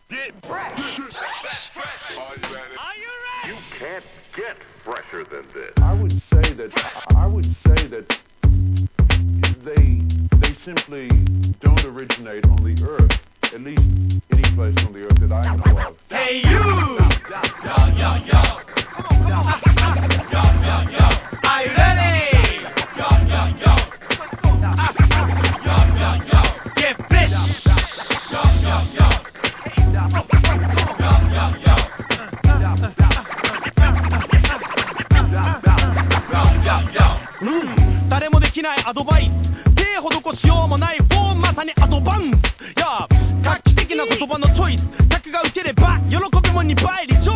Get fresh. Are you ready? You can't get fresher than this. I would say that they simply don't originate on the earth, at least any place on the earth that I know of. Hey you! Yo, yo, yo! Come on, yo, yo, yo! Are you ready? Yo, yo, yo! Yo, yo, yo! Get fresh! Yo, yo, yo! Yo, yo, yo!誰もできないアドバイス手施しようもないフォームまさにアドバンス画期的な言葉のチョイス客が受ければ喜びも2倍リチョ